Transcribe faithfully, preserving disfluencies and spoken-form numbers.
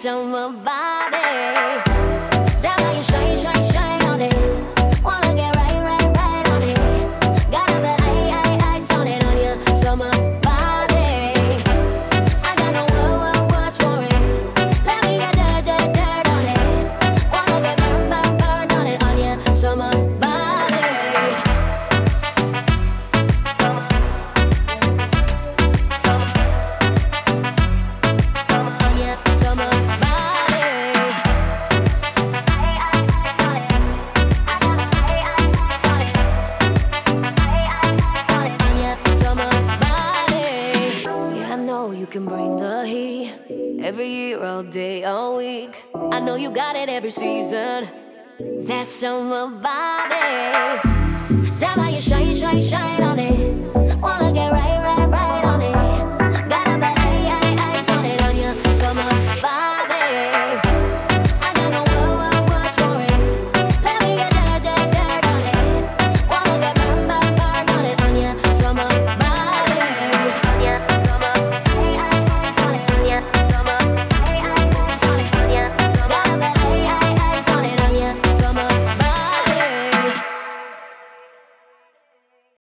summer body. Damn how you shine, shine, shine on it. Wanna get right, right, right on it. Gotta bet I, I, I on it on you. Summer body. I got no word, word, words for it. Let me get dirt, dirt, dirt on it. Wanna get burn, burn, burn on it on you. Summer body. You can bring the heat every year, all day, all week. I know you got it every season. That summer body. Damn how you shine, shine, shine on it.